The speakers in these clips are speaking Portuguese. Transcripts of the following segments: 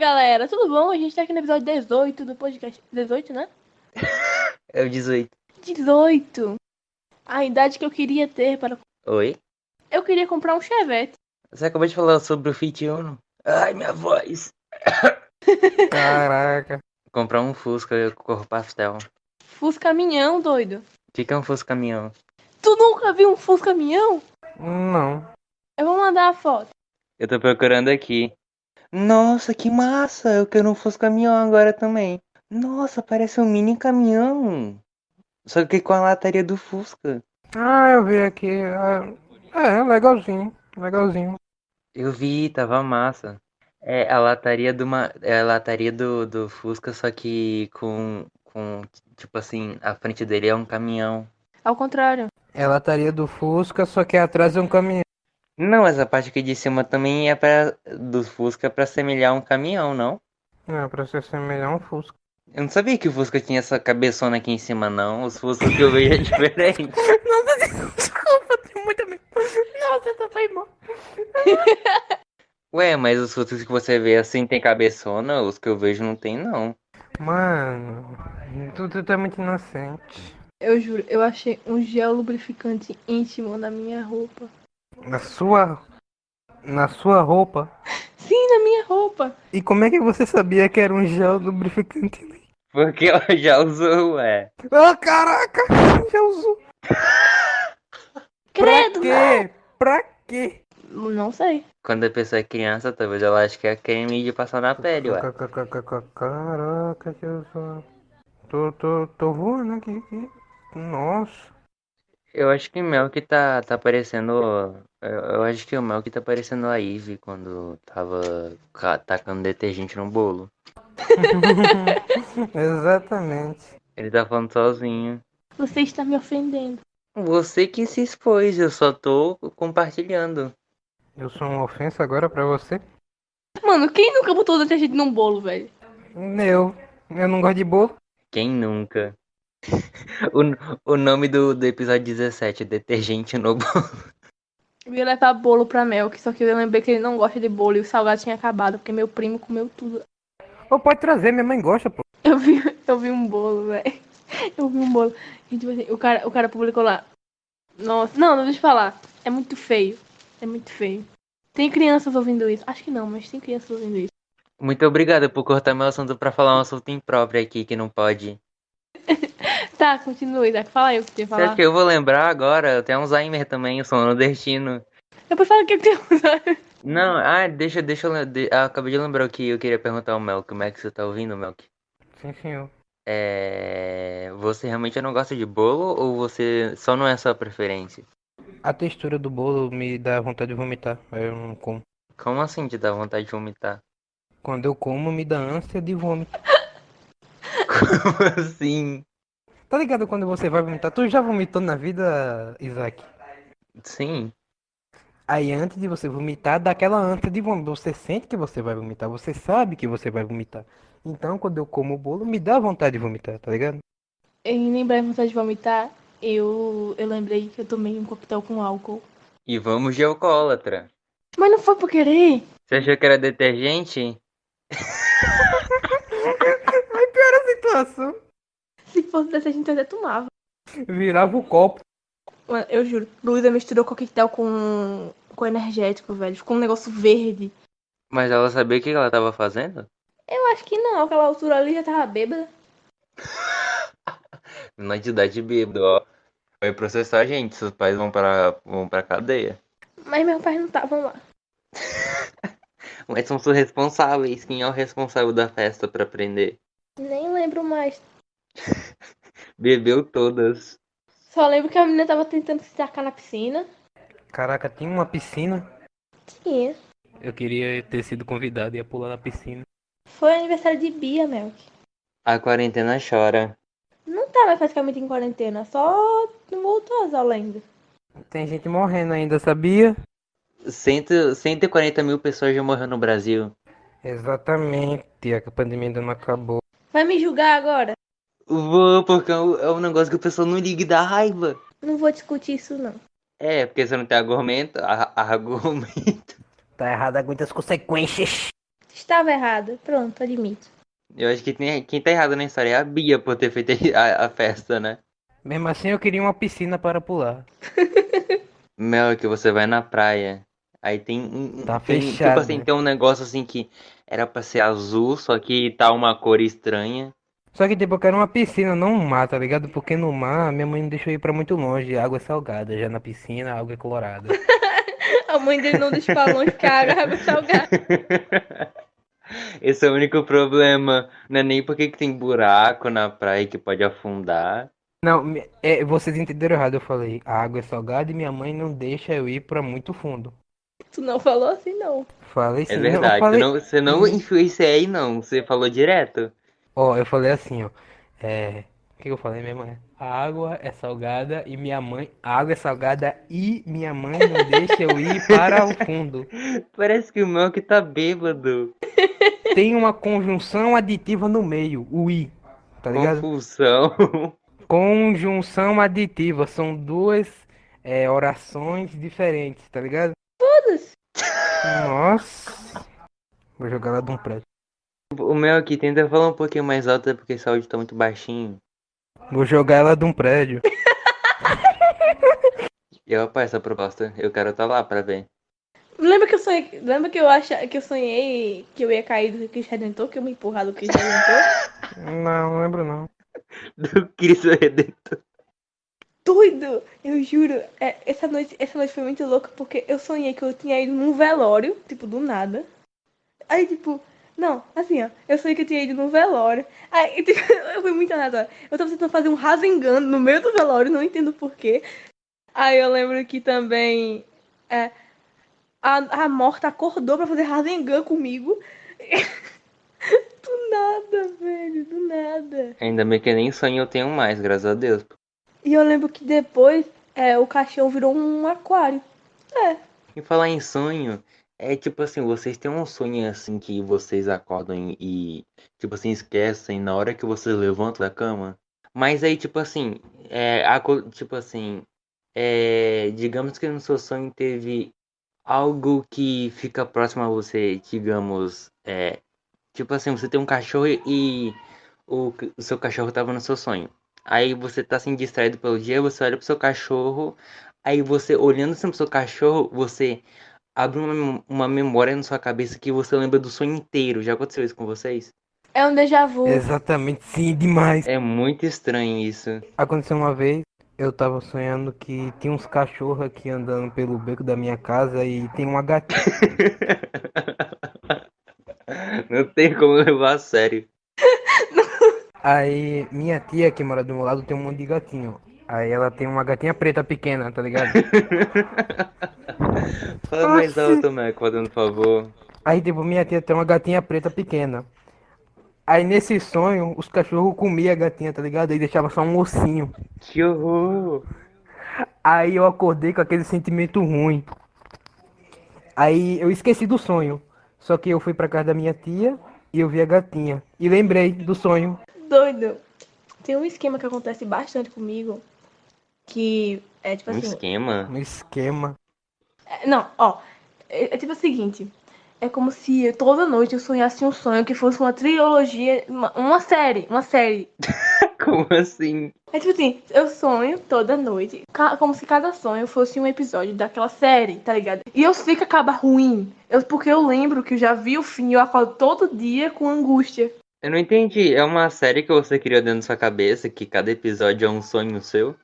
galera, tudo bom? A gente tá aqui no episódio 18 do podcast. 18, né? É o 18. 18. A idade que eu queria ter para... Oi? Eu queria comprar um Chevette. Você acabou de falar sobre o Fit Uno. Ai, minha voz. Caraca. Comprar um Fusca cor pastel. Fusca caminhão, doido. O que é um Fusca caminhão? Tu nunca viu um Fusca caminhão? Não. Eu vou mandar a foto. Eu tô procurando aqui. Nossa, que massa! Eu quero um Fusca caminhão agora também. Nossa, parece um mini caminhão. Só que com a lataria do Fusca. Eu vi aqui. Legalzinho. Legalzinho. Eu vi, tava massa. É a lataria é a lataria do Fusca, só que com tipo assim, a frente dele é um caminhão. Ao contrário. É a lataria do Fusca, só que atrás é um caminhão. Não, essa parte aqui de cima também é para do Fusca pra semelhar um caminhão, não? Não, pra ser semelhar um Fusca. Eu não sabia que o Fusca tinha essa cabeçona aqui em cima, não. Os Fusca que eu vejo é diferente. Nossa, desculpa, tem muita. Nossa, tá foi mal. Ué, mas os Fuscas que você vê assim tem cabeçona, os que eu vejo não tem, não. Mano, tu é muito inocente. Eu juro, eu achei um gel lubrificante íntimo na minha roupa. Na sua. Na sua roupa. Sim, na minha roupa. E como é que você sabia que era um gel lubrificante? Porque ela já usou, ué. Ah, caraca! Já usou. Credo, Pra não. quê? Pra quê? Não sei. Quando a pessoa é criança, talvez ela ache que é creme de passar na pele, ué. Caraca, Jesus. Tô voando aqui. Nossa. Eu acho que o Mel que tá parecendo. Eu acho que o Mel que tá parecendo a Ivy quando tava tacando detergente no bolo. Exatamente. Ele tá falando sozinho. Você está me ofendendo. Você que se expôs, eu só tô compartilhando. Eu sou uma ofensa agora pra você? Mano, quem nunca botou detergente num bolo, velho? Eu não gosto de bolo. Quem nunca? O nome do episódio 17, detergente no bolo. Eu ia levar bolo pra Melk, só que eu lembrei que ele não gosta de bolo e o salgado tinha acabado, porque meu primo comeu tudo. Ou pode trazer, minha mãe gosta, pô. Eu vi, eu vi um bolo, velho. Eu vi um bolo. E, tipo assim, o cara publicou lá. Nossa, não, deixa eu falar. É muito feio. É muito feio. Tem crianças ouvindo isso? Acho que não, mas tem crianças ouvindo isso. Muito obrigado por cortar meu assunto pra falar um assunto impróprio aqui que não pode. Tá, continue, Isaac. Fala aí o que você ia Você acha falar. que eu vou lembrar agora? Eu tenho Alzheimer também, eu sou nordestino. Depois fala o que eu tenho. Não, deixa eu acabei de lembrar o que eu queria perguntar ao Melk. Como é que você tá ouvindo, Melk? Sim, senhor. Você realmente não gosta de bolo ou você só não é sua preferência? A textura do bolo me dá vontade de vomitar. Aí eu não como. Como assim te dá vontade de vomitar? Quando eu como, me dá ânsia de vômito. Como assim? Tá ligado quando você vai vomitar? Tu já vomitou na vida, Isaac? Sim. Aí antes de você vomitar, dá aquela ânsia de vômito. Você sente que você vai vomitar, você sabe que você vai vomitar. Então quando eu como o bolo, me dá vontade de vomitar, tá ligado? Em lembrar de vontade de vomitar, eu lembrei que eu tomei um coquetel com álcool. E vamos de alcoólatra. Mas não foi por querer. Você achou que era detergente? Ai, pior a situação. Se fosse dessa, a gente até tomava. Virava o copo. Mano, eu juro. Luísa misturou coquetel com energético, velho. Ficou um negócio verde. Mas ela sabia o que ela tava fazendo? Eu acho que não. Aquela altura ali já tava bêbada. Na de idade bêbado, ó. Vai processar a gente, seus pais vão pra cadeia. Mas meus pais não estavam lá. Mas são os responsáveis. Quem é o responsável da festa pra prender? Nem lembro mais. Bebeu todas. Só lembro que a menina tava tentando se tacar na piscina. Caraca, tinha uma piscina. Tinha. Eu queria ter sido convidado e ia pular na piscina. Foi aniversário de Bia, Melk. A quarentena chora. Não tá mais praticamente em quarentena. Só não voltou às aulas ainda. Tem gente morrendo ainda, sabia? 140 mil pessoas já morreram no Brasil. Exatamente, a pandemia ainda não acabou. Vai me julgar agora? Vou, porque é um negócio que o pessoal não liga e dá raiva. Não vou discutir isso, não. É, porque você não tem argumento. Argumento. Tá errado, aguenta as consequências. Estava errada. Pronto, admito. Eu acho que quem tá errado na história é a Bia por ter feito a festa, né? Mesmo assim, eu queria uma piscina para pular. Mel, que você vai na praia. Aí Tá tem, tipo assim, fechada. tem um negócio assim que era pra ser azul, só que tá uma cor estranha. Só que, tipo, eu quero uma piscina, não um mar, tá ligado? Porque no mar, minha mãe não deixou eu ir pra muito longe. A água é salgada. Já na piscina, a água é colorada. A mãe dele não deixa pra longe que a água é salgada. Esse é o único problema. Não é nem porque que tem buraco na praia que pode afundar. Não, vocês entenderam errado. Eu falei, a água é salgada e minha mãe não deixa eu ir pra muito fundo. Tu não falou assim, não. Falei É sim. Não, eu verdade. falei. Você não enfiou isso aí, não. Você falou direto. Ó, eu falei assim, ó. O que eu falei mesmo? A água é salgada e minha mãe. A água é salgada e minha mãe não deixa eu ir para o fundo. Parece que o Mel que tá bêbado. Tem uma conjunção aditiva no meio, o i, tá ligado? Confusão. Conjunção aditiva, são duas orações diferentes, tá ligado? Foda-se. Nossa, vou jogar lá de um prédio. O Mel aqui tenta falar um pouquinho mais alto é porque esse áudio tá muito baixinho. Vou jogar ela de um prédio. Eu apoio essa proposta. Eu quero estar lá pra ver. Lembra que eu sonhei. Lembra que eu sonhei que eu ia cair do Cristo Redentor, que eu me empurrar do Cristo Redentor? Não, não lembro não. Do Cristo Redentor. Doido! Eu juro, essa noite foi muito louca porque eu sonhei que eu tinha ido num velório, tipo, do nada. Aí, tipo, não, assim, ó, eu sonhei que eu tinha ido num velório. Aí, tipo, eu fui muito aleatório. Eu tava tentando fazer um Rasengan no meio do velório, não entendo porquê. Aí eu lembro que também a morta acordou pra fazer Rasengan comigo. Do nada, velho, do nada. Ainda bem que nem sonho eu tenho mais, graças a Deus. E eu lembro que depois o caixão virou um aquário. É. E falar em sonho, é tipo assim, vocês têm um sonho assim que vocês acordam e tipo assim, esquecem na hora que vocês levantam da cama. Mas aí, tipo assim, tipo assim, digamos que no seu sonho teve algo que fica próximo a você, digamos, tipo assim, você tem um cachorro e o seu cachorro tava no seu sonho. Aí você tá assim distraído pelo dia, você olha pro seu cachorro, aí você olhando assim pro seu cachorro, você abre uma memória na sua cabeça que você lembra do sonho inteiro. Já aconteceu isso com vocês? É um déjà vu. Exatamente, sim, demais. É muito estranho isso. Aconteceu uma vez, eu tava sonhando que tinha uns cachorros aqui andando pelo beco da minha casa e tem uma gatinha. Não tem como levar a sério. Aí minha tia que mora do meu lado tem um monte de gatinho. Aí ela tem uma gatinha preta pequena, tá ligado? Fala mais Oxi. alto, Mac, fazendo favor. Aí tipo, minha tia tem uma gatinha preta pequena. Aí nesse sonho, os cachorros comiam a gatinha, tá ligado? Aí deixava só um ossinho. Que horror! Aí eu acordei com aquele sentimento ruim. Aí eu esqueci do sonho. Só que eu fui pra casa da minha tia e eu vi a gatinha. E lembrei do sonho. Doido. Tem um esquema que acontece bastante comigo. Que é tipo Um assim. esquema? No esquema. Não, ó. É tipo o seguinte. É como se toda noite eu sonhasse um sonho que fosse uma trilogia. Uma série. Uma série. Como assim? É tipo assim, eu sonho toda noite, como se cada sonho fosse um episódio daquela série, tá ligado? E eu sei que acaba ruim, porque eu lembro que eu já vi o fim e eu acordo todo dia com angústia. Eu não entendi. É uma série que você criou dentro da sua cabeça, que cada episódio é um sonho seu?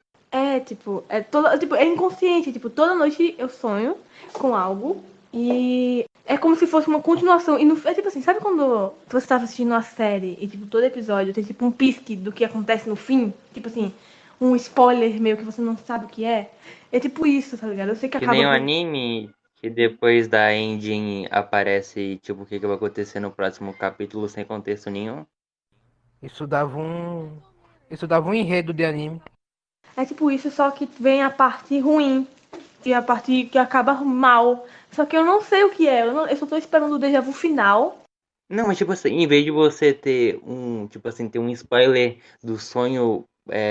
É inconsciente, tipo, toda noite eu sonho com algo e é como se fosse uma continuação. E é tipo assim, sabe quando você tá assistindo uma série e tipo, todo episódio tem tipo um pisque do que acontece no fim? Tipo assim, um spoiler meio que você não sabe o que é. É tipo isso, tá ligado? Eu sei que Que acaba nem o ruim. anime, que depois da ending aparece, tipo, o que vai acontecer no próximo capítulo sem contexto nenhum. Isso dava um. Isso dava um enredo de anime. É tipo isso, só que vem a parte ruim e a parte que acaba mal. Só que eu não sei o que é, eu só tô esperando o déjà vu final. Não, mas tipo assim, em vez de você ter tipo assim, ter um spoiler do sonho,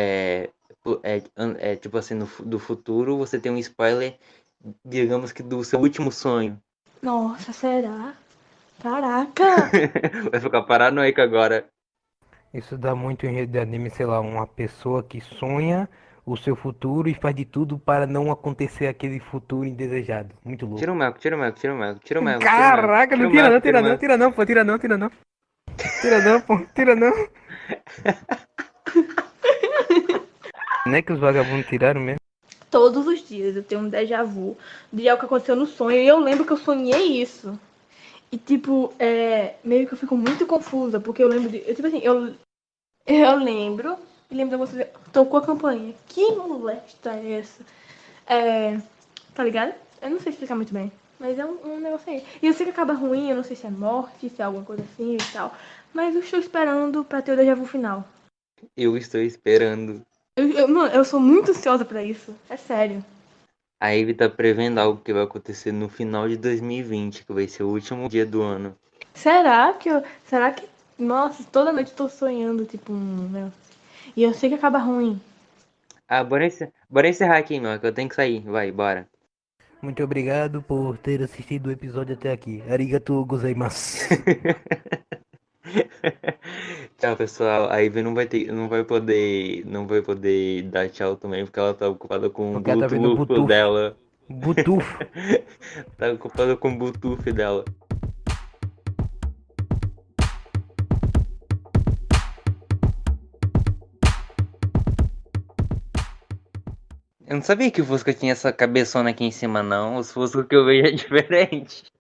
tipo assim, do futuro, você tem um spoiler, digamos que do seu último sonho. Nossa, será? Caraca! Vai ficar paranoico agora. Isso dá muito em rede de anime, sei lá, uma pessoa que sonha o seu futuro e faz de tudo para não acontecer aquele futuro indesejado. Muito Tira o louco. Melco, tira o Melco, tira o Melco, tira o Melco, tira o Melco. Caraca, Tira não o tira não, Melco, tira o tira não, Melco. tira não, pô, tira não, tira não. Tira não, pô, tira não. Não é que os vagabundos tiraram mesmo? Todos os dias eu tenho um déjà vu de algo que aconteceu no sonho e eu lembro que eu sonhei isso. E, tipo, meio que eu fico muito confusa, porque eu lembro de. Tipo assim, eu lembro. E lembro da você. Tocou a campainha. Que molesta é essa? Tá ligado? Eu não sei explicar muito bem. Mas é um negócio aí. E eu sei que acaba ruim, eu não sei se é morte, se é alguma coisa assim e tal. Mas eu estou esperando pra ter o déjà vu final. Eu estou esperando. Mano, eu sou muito ansiosa pra isso. É sério. A Ivy tá prevendo algo que vai acontecer no final de 2020, que vai ser o último dia do ano. Será que eu. Será que. Nossa, toda noite eu tô sonhando, tipo, um negócio assim. E eu sei que acaba ruim. Ah, bora encerrar aqui, meu, que eu tenho que sair. Vai, bora. Muito obrigado por ter assistido o episódio até aqui. Arigatou gozaimasu. Tchau, pessoal. A Ivy não vai poder dar tchau também, porque ela tá ocupada com o Porque ela tá vendo Bluetooth Butuf. dela. Butuf. Tá ocupada com o Bluetooth dela. Eu não sabia que o Fusca tinha essa cabeçona aqui em cima, não. Os Fusca que eu vejo é diferente.